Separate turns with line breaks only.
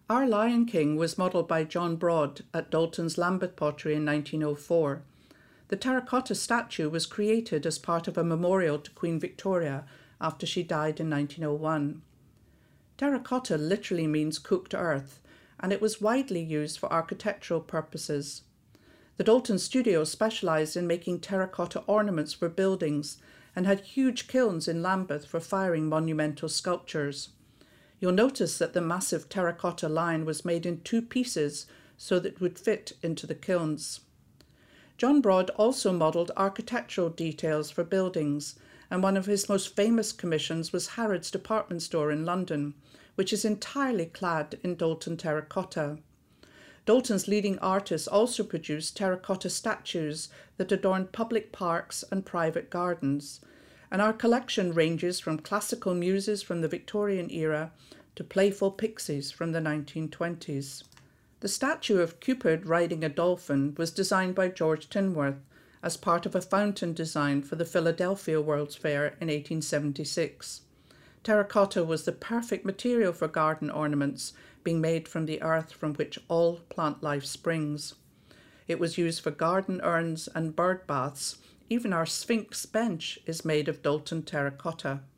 Our Lion King was modelled by John Broad at Dalton's Lambeth Pottery in 1904. The terracotta statue was created as part of a memorial to Queen Victoria after she died in 1901. Terracotta literally means cooked earth, and it was widely used for architectural purposes. The Dalton studio specialised in making terracotta ornaments for buildings and had huge kilns in Lambeth for firing monumental sculptures. You'll notice that the massive terracotta lion was made in two pieces so that it would fit into the kilns. John Broad also modelled architectural details for buildings, and one of his most famous commissions was Harrods department store in London, which is entirely clad in Dalton terracotta. Dalton's leading artists also produced terracotta statues that adorned public parks and private gardens, and our collection ranges from classical muses from the Victorian era to playful pixies from the 1920s. The statue of Cupid riding a dolphin was designed by George Tinworth as part of a fountain design for the Philadelphia World's Fair in 1876. Terracotta was the perfect material for garden ornaments, being made from the earth from which all plant life springs. It was used for garden urns and bird baths. Even our Sphinx bench is made of Dalton terracotta.